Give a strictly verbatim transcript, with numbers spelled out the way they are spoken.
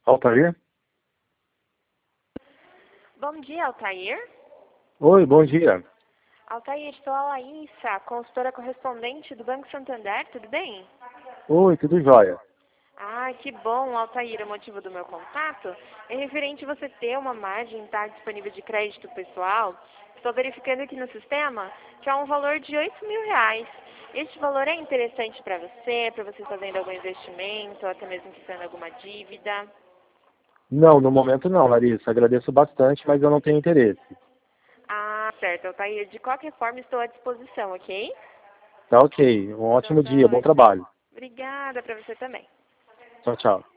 Altair? Bom dia, Altair. Oi, bom dia. Altair, sou a Laísa, consultora correspondente do Banco Santander, tudo bem? Oi, tudo jóia. Ah, que bom, Altair. O motivo do meu contato é referente a você ter uma margem tá, disponível de crédito pessoal. Estou verificando aqui no sistema que há um valor de oito mil reais. Este valor é interessante para você, para você fazendo algum investimento, ou até mesmo quitando alguma dívida? Não, no momento não, Larissa. Agradeço bastante, mas eu não tenho interesse. Ah, certo, Altair. De qualquer forma, estou à disposição, ok? Tá ok. Um Então ótimo tá dia, bom ótimo. trabalho. Obrigada para você também. Tchau, tchau.